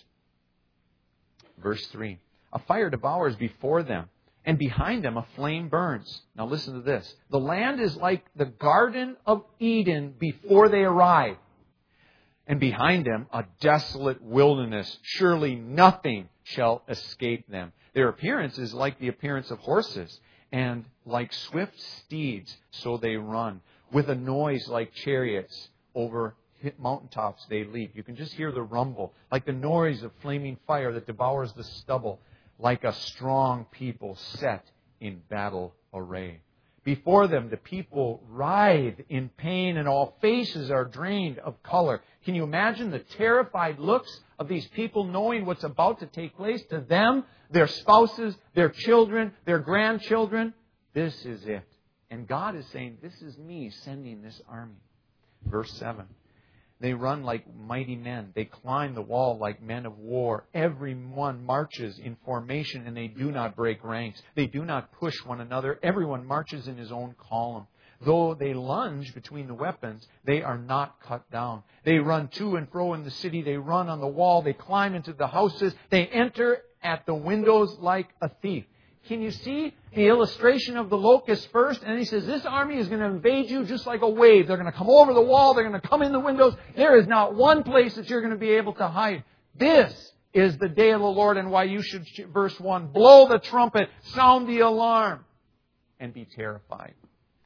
Verse three, a fire devours before them, and behind them a flame burns. Now listen to this. The land is like the Garden of Eden before they arrive. And behind them a desolate wilderness. Surely nothing shall escape them. Their appearance is like the appearance of horses, and like swift steeds, so they run. With a noise like chariots over mountaintops they leap. You can just hear the rumble, like the noise of flaming fire that devours the stubble, like a strong people set in battle array. Before them, the people writhe in pain, and all faces are drained of color. Can you imagine the terrified looks of these people knowing what's about to take place to them, their spouses, their children, their grandchildren? This is it. And God is saying, this is me sending this army. Verse seven. They run like mighty men. They climb the wall like men of war. Everyone marches in formation, and they do not break ranks. They do not push one another. Everyone marches in his own column. Though they lunge between the weapons, they are not cut down. They run to and fro in the city. They run on the wall. They climb into the houses. They enter at the windows like a thief. Can you see the illustration of the locust first? And he says, this army is going to invade you just like a wave. They're going to come over the wall. They're going to come in the windows. There is not one place that you're going to be able to hide. This is the day of the Lord, and why you should, verse one, blow the trumpet, sound the alarm, and be terrified.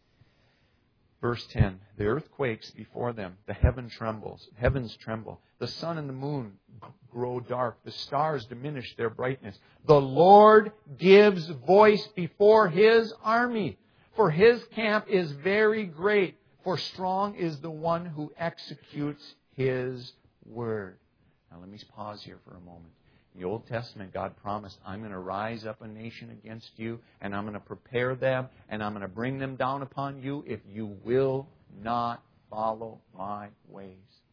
Verse ten, the earth quakes before them. The heaven trembles. Heavens tremble. The sun and the moon grow dark. The stars diminish their brightness. The Lord gives voice before His army. For His camp is very great. For strong is the one who executes His word. Now let me pause here for a moment. In the Old Testament, God promised, I'm going to rise up a nation against you, and I'm going to prepare them, and I'm going to bring them down upon you if you will not follow my ways.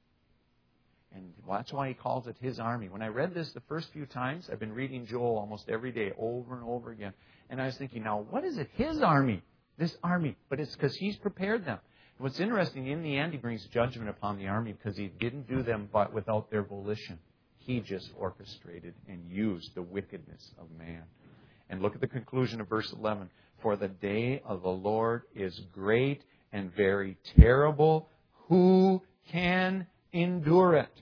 And that's why He calls it His army. When I read this the first few times, I've been reading Joel almost every day, over and over again. And I was thinking, now, what is it? His army. This army. But it's because He's prepared them. And what's interesting, in the end, He brings judgment upon the army because He didn't do them but without their volition. He just orchestrated and used the wickedness of man. And look at the conclusion of verse eleven. For the day of the Lord is great and very terrible. Who can endure it?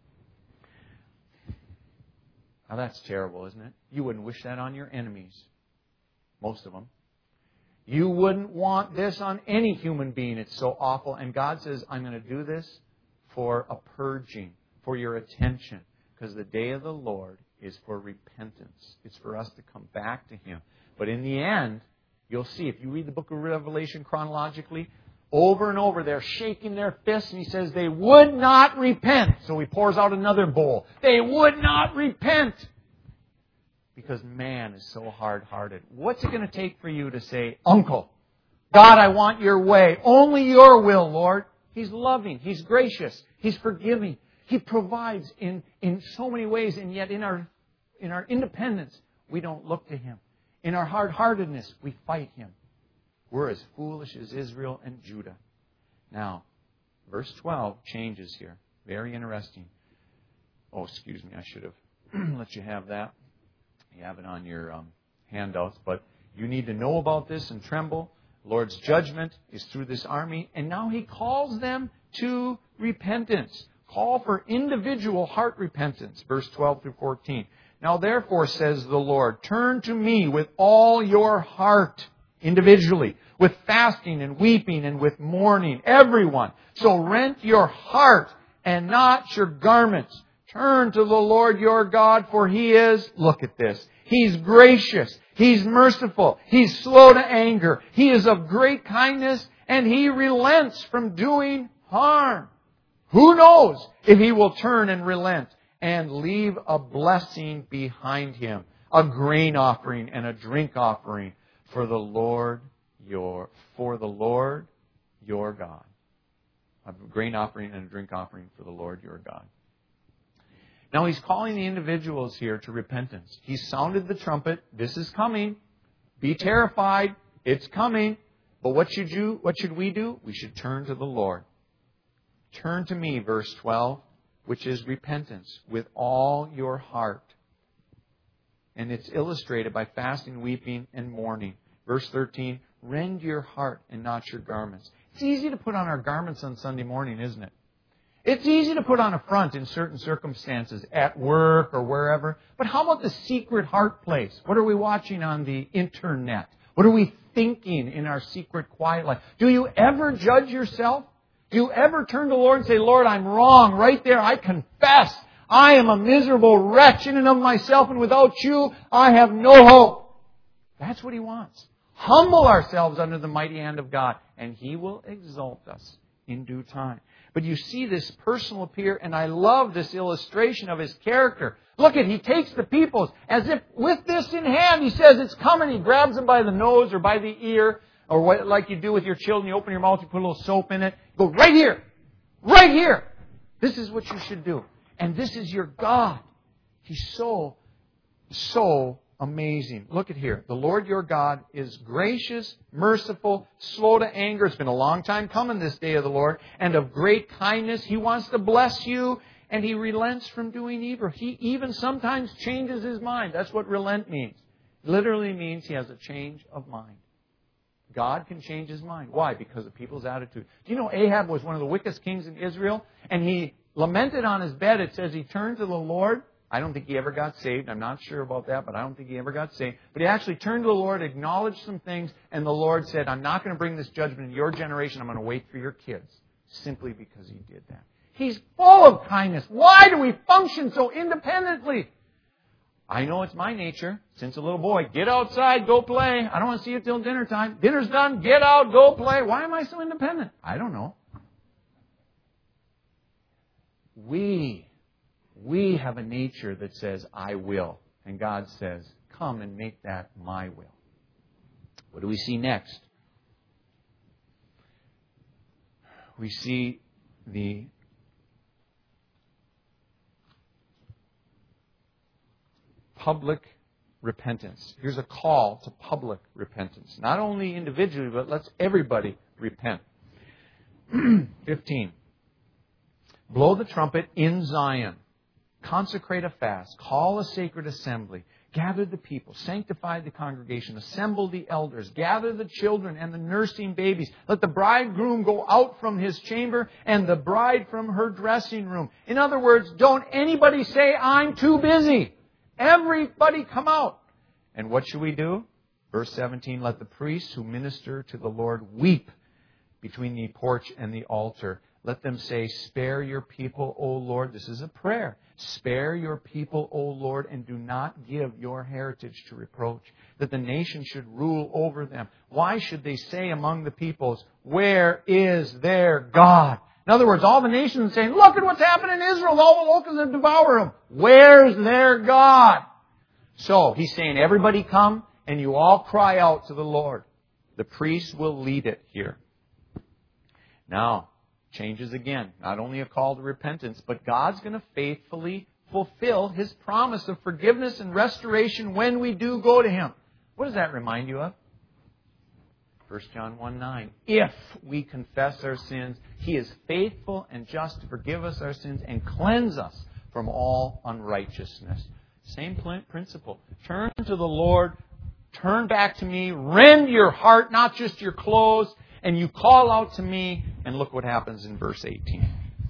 Now that's terrible, isn't it? You wouldn't wish that on your enemies. Most of them. You wouldn't want this on any human being. It's so awful. And God says, I'm going to do this for a purging, for your attention. Because the day of the Lord is for repentance. It's for us to come back to Him. But in the end, you'll see, if you read the book of Revelation chronologically, over and over they're shaking their fists, and He says they would not repent. So He pours out another bowl. They would not repent. Because man is so hard-hearted. What's it going to take for you to say, Uncle, God, I want your way. Only your will, Lord. He's loving. He's gracious. He's forgiving. He provides in, in so many ways, and yet in our in our independence, we don't look to Him. In our hard-heartedness, we fight Him. We're as foolish as Israel and Judah. Now, verse twelve changes here. Very interesting. Oh, excuse me, I should have let you have that. You have it on your um, handouts, but you need to know about this and tremble. The Lord's judgment is through this army, and now He calls them to repentance. Call for individual heart repentance, verse twelve through fourteen. Now therefore, says the Lord, turn to me with all your heart, individually, with fasting and weeping and with mourning, everyone. So rent your heart and not your garments. Turn to the Lord your God, for He is, look at this, He's gracious, He's merciful, He's slow to anger, He is of great kindness, and He relents from doing harm. Who knows if He will turn and relent and leave a blessing behind Him, a grain offering and a drink offering for the Lord your, for the Lord your God. A grain offering and a drink offering for the Lord your God. Now He's calling the individuals here to repentance. He sounded the trumpet. This is coming. Be terrified. It's coming. But what should you, what should we do? We should turn to the Lord. Turn to me, verse twelve, which is repentance with all your heart. And it's illustrated by fasting, weeping, and mourning. Verse thirteen, rend your heart and not your garments. It's easy to put on our garments on Sunday morning, isn't it? It's easy to put on a front in certain circumstances, at work or wherever. But how about the secret heart place? What are we watching on the internet? What are we thinking in our secret quiet life? Do you ever judge yourself? Do you ever turn to the Lord and say, Lord, I'm wrong right there. I confess. I am a miserable wretch in and of myself, and without You, I have no hope. That's what He wants. Humble ourselves under the mighty hand of God, and He will exalt us in due time. But you see this personal appear, and I love this illustration of His character. Look at, He takes the peoples as if with this in hand, He says it's coming. He grabs them by the nose or by the ear, or what, like you do with your children. You open your mouth, you put a little soap in it. You go, right here. Right here. This is what you should do. And this is your God. He's so, so amazing. Look at here. The Lord your God is gracious, merciful, slow to anger. It's been a long time coming, this day of the Lord. And of great kindness. He wants to bless you. And He relents from doing evil. He even sometimes changes His mind. That's what relent means. It literally means He has a change of mind. God can change His mind. Why? Because of people's attitude. Do you know Ahab was one of the wickedest kings in Israel? And he lamented on his bed. It says he turned to the Lord. I don't think he ever got saved. I'm not sure about that, but I don't think he ever got saved. But he actually turned to the Lord, acknowledged some things, and the Lord said, I'm not going to bring this judgment in your generation. I'm going to wait for your kids. Simply because He did that. He's full of kindness. Why do we function so independently? I know it's my nature. Since a little boy, get outside, go play. I don't want to see you till dinner time. Dinner's done, get out, go play. Why am I so independent? I don't know. We, we have a nature that says, I will. And God says, come and make that my will. What do we see next? We see the public repentance. Here's a call to public repentance. Not only individually, but let's everybody repent. fifteen. Blow the trumpet in Zion. Consecrate a fast. Call a sacred assembly. Gather the people. Sanctify the congregation. Assemble the elders. Gather the children and the nursing babies. Let the bridegroom go out from his chamber and the bride from her dressing room. In other words, don't anybody say, I'm too busy. Everybody come out. And what should we do? Verse seventeen, let the priests who minister to the Lord weep between the porch and the altar. Let them say, spare your people, O Lord. This is a prayer. Spare your people, O Lord, and do not give your heritage to reproach, that the nation should rule over them. Why should they say among the peoples, where is their God? In other words, all the nations are saying, look at what's happened in Israel. All the locusts have devoured them. Where's their God? So He's saying, everybody come and you all cry out to the Lord. The priests will lead it here. Now, changes again. Not only a call to repentance, but God's going to faithfully fulfill His promise of forgiveness and restoration when we do go to Him. What does that remind you of? First John one nine. If we confess our sins, He is faithful and just to forgive us our sins and cleanse us from all unrighteousness. Same principle. Turn to the Lord. Turn back to me. Rend your heart, not just your clothes. And you call out to me. And look what happens in verse eighteen.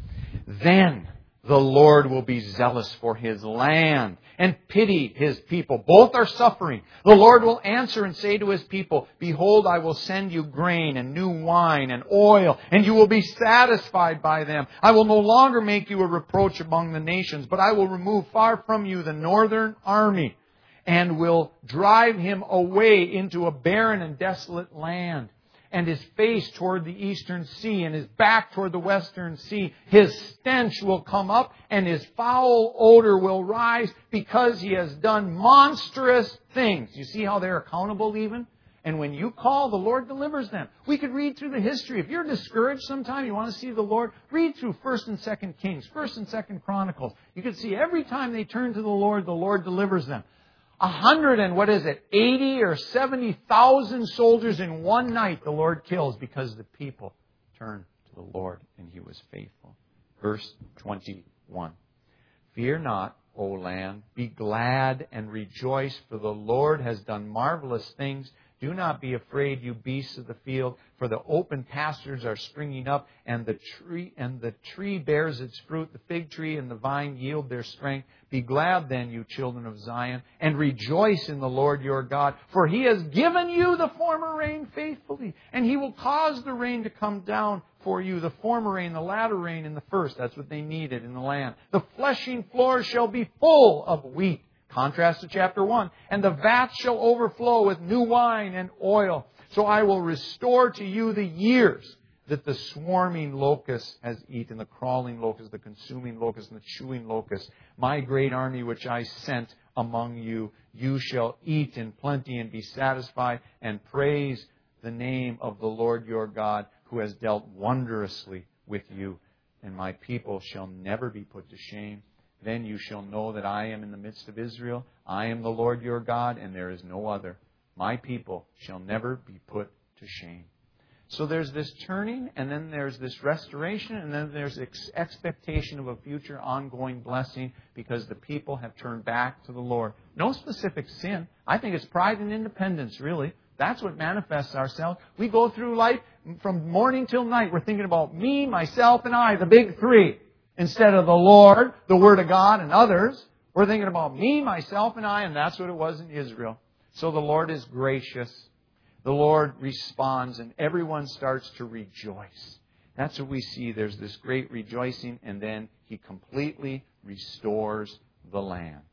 Then the Lord will be zealous for His land and pity His people. Both are suffering. The Lord will answer and say to His people, Behold, I will send you grain and new wine and oil, and you will be satisfied by them. I will no longer make you a reproach among the nations, but I will remove far from you the northern army and will drive him away into a barren and desolate land. And his face toward the eastern sea, and his back toward the western sea. His stench will come up, and his foul odor will rise, because he has done monstrous things. You see how they're accountable even? And when you call, the Lord delivers them. We could read through the history. If you're discouraged sometime, you want to see the Lord, read through First and Second Kings, First and Second Chronicles. You can see every time they turn to the Lord, the Lord delivers them. A hundred and what is it, eighty or seventy thousand soldiers in one night the Lord kills because the people turned to the Lord and He was faithful. Verse twenty-one. Fear not, O land, be glad and rejoice, for the Lord has done marvelous things. Do not be afraid, you beasts of the field, for the open pastures are springing up, and the tree and the tree bears its fruit. The fig tree and the vine yield their strength. Be glad then, you children of Zion, and rejoice in the Lord your God, for He has given you the former rain faithfully, and He will cause the rain to come down for you, the former rain, the latter rain in the first. That's what they needed in the land. The threshing floor shall be full of wheat. Contrast to chapter one. And the vats shall overflow with new wine and oil. So I will restore to you the years that the swarming locust has eaten, the crawling locust, the consuming locust, and the chewing locust. My great army which I sent among you, you shall eat in plenty and be satisfied, and praise the name of the Lord your God, who has dealt wondrously with you. And my people shall never be put to shame. Then you shall know that I am in the midst of Israel. I am the Lord your God, and there is no other. My people shall never be put to shame. So there's this turning, and then there's this restoration, and then there's ex- expectation of a future ongoing blessing because the people have turned back to the Lord. No specific sin. I think it's pride and independence, really. That's what manifests ourselves. We go through life from morning till night. We're thinking about me, myself, and I, the big three. Instead of the Lord, the Word of God, and others, we're thinking about me, myself, and I, and that's what it was in Israel. So the Lord is gracious. The Lord responds, and everyone starts to rejoice. That's what we see. There's this great rejoicing, and then He completely restores the land.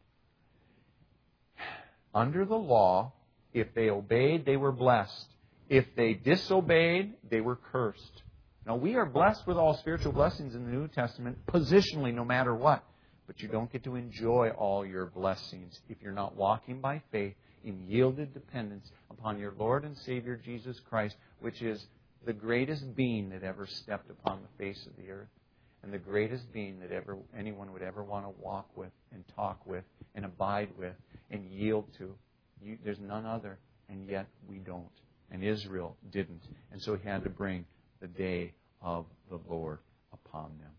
Under the law, if they obeyed, they were blessed. If they disobeyed, they were cursed. Now, we are blessed with all spiritual blessings in the New Testament, positionally, no matter what. But you don't get to enjoy all your blessings if you're not walking by faith in yielded dependence upon your Lord and Savior Jesus Christ, which is the greatest being that ever stepped upon the face of the earth, and the greatest being that ever anyone would ever want to walk with and talk with and abide with and yield to. You, there's none other, and yet we don't. And Israel didn't. And so He had to bring the day of the Lord upon them.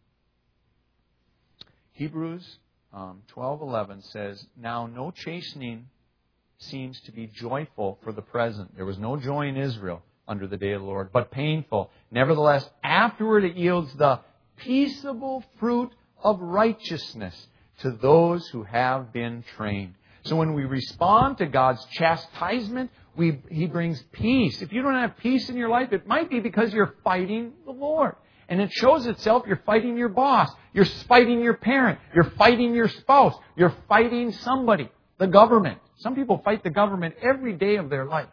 Hebrews um, twelve eleven says, Now no chastening seems to be joyful for the present. There was no joy in Israel under the day of the Lord, but painful. Nevertheless, afterward it yields the peaceable fruit of righteousness to those who have been trained. So when we respond to God's chastisement, we, He brings peace. If you don't have peace in your life, it might be because you're fighting the Lord. And it shows itself, you're fighting your boss, you're fighting your parent, you're fighting your spouse, you're fighting somebody, the government. Some people fight the government every day of their life.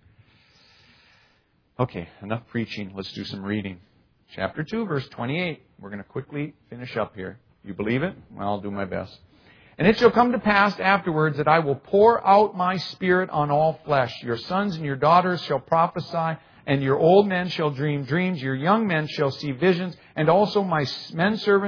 Okay, enough preaching. Let's do some reading. Chapter two, verse twenty-eight. We're going to quickly finish up here. You believe it? Well, I'll do my best. And it shall come to pass afterwards that I will pour out my Spirit on all flesh. Your sons and your daughters shall prophesy, and your old men shall dream dreams. Your young men shall see visions, and also my men servants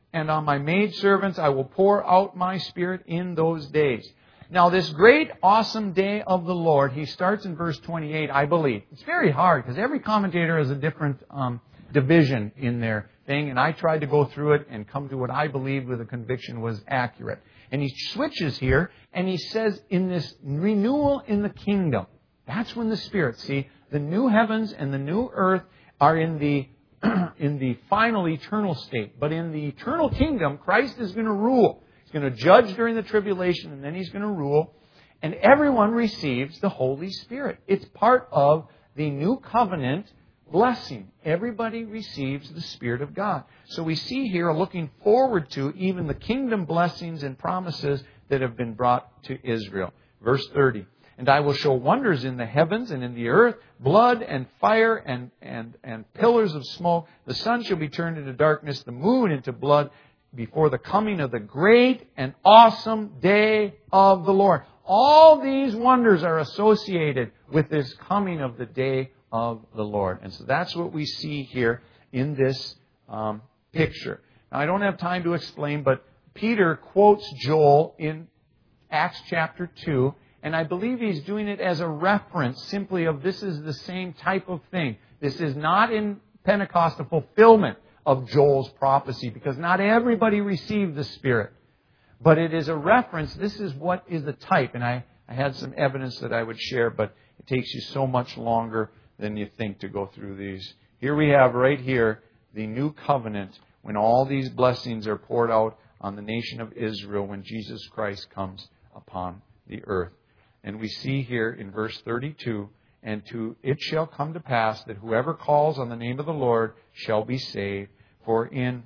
and on my maidservants I will pour out my Spirit in those days. Now, this great, awesome day of the Lord, he starts in verse twenty-eight, I believe. It's very hard because every commentator has a different um, division in their thing, and I tried to go through it and come to what I believe with a conviction was accurate. And he switches here, and he says, in this renewal in the kingdom, that's when the Spirit, see, the new heavens and the new earth are in the in the final eternal state. But in the eternal kingdom, Christ is going to rule. He's going to judge during the tribulation, and then He's going to rule. And everyone receives the Holy Spirit. It's part of the new covenant blessing. Everybody receives the Spirit of God. So we see here, looking forward to even the kingdom blessings and promises that have been brought to Israel. Verse thirty. And I will show wonders in the heavens and in the earth, blood and fire and, and, and pillars of smoke. The sun shall be turned into darkness, the moon into blood, before the coming of the great and awesome day of the Lord. All these wonders are associated with this coming of the day of the Lord. And so that's what we see here in this um, picture. Now, I don't have time to explain, but Peter quotes Joel in Acts chapter two, and I believe he's doing it as a reference simply of this is the same type of thing. This is not in Pentecost a fulfillment of Joel's prophecy, because not everybody received the Spirit. But it is a reference. This is what is the type. And I, I had some evidence that I would share, but it takes you so much longer than you think to go through these. Here we have right here the new covenant when all these blessings are poured out on the nation of Israel when Jesus Christ comes upon the earth. And we see here in verse thirty-two, and to it shall come to pass that whoever calls on the name of the Lord shall be saved. For in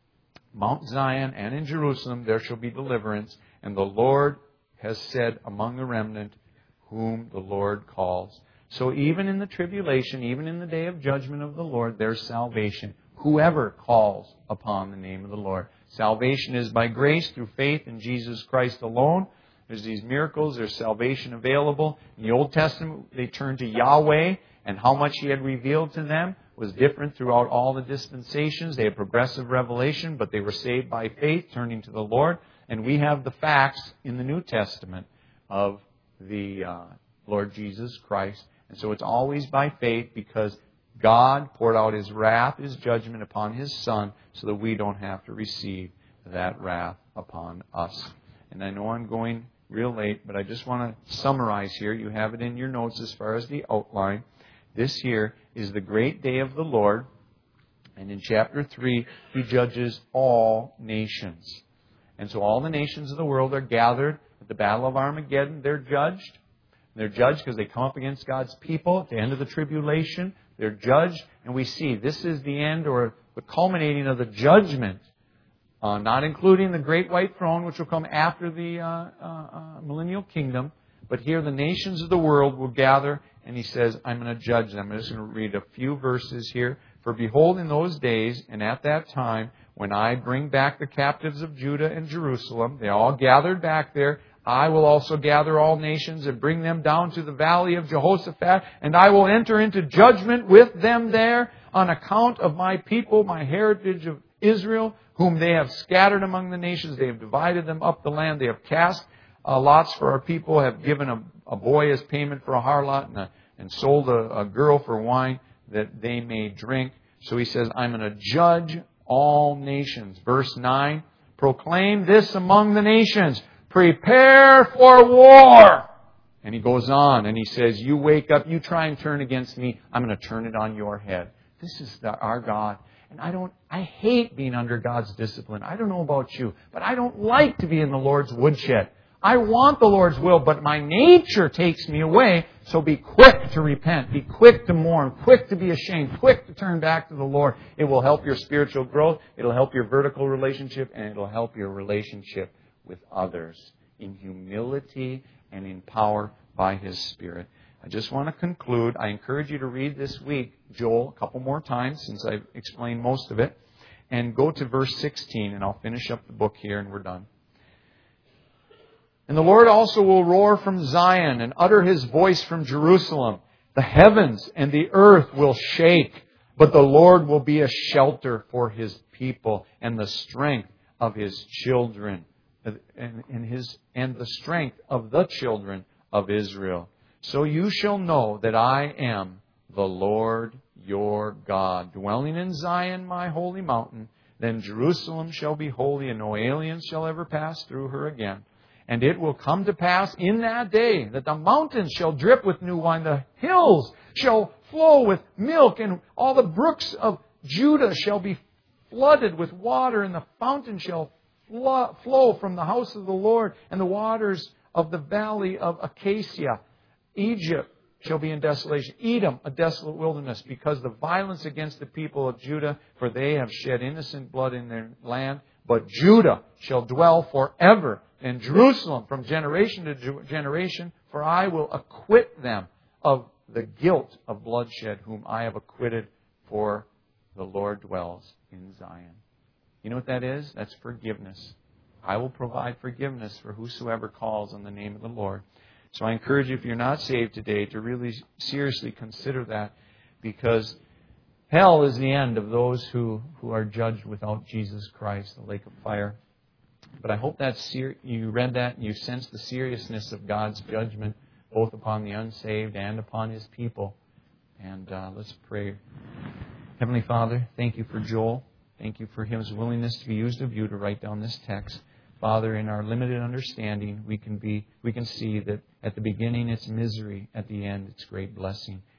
Mount Zion and in Jerusalem there shall be deliverance, and the Lord has said among the remnant whom the Lord calls. So even in the tribulation, even in the day of judgment of the Lord, there's salvation. Whoever calls upon the name of the Lord. Salvation is by grace through faith in Jesus Christ alone. There's these miracles. There's salvation available. In the Old Testament, they turned to Yahweh, and how much He had revealed to them was different throughout all the dispensations. They had progressive revelation, but they were saved by faith, turning to the Lord. And we have the facts in the New Testament of the uh, Lord Jesus Christ. And so it's always by faith, because God poured out His wrath, His judgment upon His Son, so that we don't have to receive that wrath upon us. And I know I'm going real late, but I just want to summarize here. You have it in your notes as far as the outline. This here is the great day of the Lord. And in chapter three, He judges all nations. And so all the nations of the world are gathered at the Battle of Armageddon. They're judged. They're judged because they come up against God's people at the end of the tribulation. They're judged. And we see this is the end, or the culminating of the judgment. Uh, not including the great white throne, which will come after the uh, uh, uh, millennial kingdom. But here the nations of the world will gather, and He says, I'm going to judge them. I'm just going to read a few verses here. For behold, in those days, and at that time, when I bring back the captives of Judah and Jerusalem, they all gathered back there, I will also gather all nations and bring them down to the valley of Jehoshaphat, and I will enter into judgment with them there on account of my people, my heritage of Israel, whom they have scattered among the nations. They have divided them up the land. They have cast uh, lots for our people, have given a, a boy as payment for a harlot, and, a, and sold a, a girl for wine that they may drink. So He says, I'm going to judge all nations. Verse nine, proclaim this among the nations. Prepare for war. And He goes on and He says, you wake up, you try and turn against me, I'm going to turn it on your head. This is the, our God. And I don't, I hate being under God's discipline. I don't know about you, but I don't like to be in the Lord's woodshed. I want the Lord's will, but my nature takes me away. So be quick to repent. Be quick to mourn. Quick to be ashamed. Quick to turn back to the Lord. It will help your spiritual growth. It'll help your vertical relationship, and it'll help your relationship with others in humility and in power by His Spirit. I just want to conclude. I encourage you to read this week Joel a couple more times, since I've explained most of it. And go to verse sixteen, and I'll finish up the book here and we're done. And the Lord also will roar from Zion and utter His voice from Jerusalem. The heavens and the earth will shake, but the Lord will be a shelter for His people and the strength of His children, and, and, his, and the strength of the children of Israel. So you shall know that I am the Lord your God, dwelling in Zion, my holy mountain. Then Jerusalem shall be holy, and no alien shall ever pass through her again. And it will come to pass in that day that the mountains shall drip with new wine, the hills shall flow with milk, and all the brooks of Judah shall be flooded with water, and the fountain shall flow from the house of the Lord, and the waters of the valley of Acacia. Egypt shall be in desolation, Edom a desolate wilderness, because the violence against the people of Judah, for they have shed innocent blood in their land. But Judah shall dwell forever, and Jerusalem from generation to generation, for I will acquit them of the guilt of bloodshed, whom I have acquitted, for the Lord dwells in Zion. You know what that is? That's forgiveness. I will provide forgiveness for whosoever calls on the name of the Lord. So I encourage you, if you're not saved today, to really seriously consider that, because hell is the end of those who, who are judged without Jesus Christ, the lake of fire. But I hope that ser- you read that and you sense the seriousness of God's judgment, both upon the unsaved and upon His people. And uh, let's pray. Heavenly Father, thank you for Joel. Thank you for his willingness to be used of you to write down this text. Father, in our limited understanding, we can be, we can see that at the beginning it's misery, at the end it's great blessing.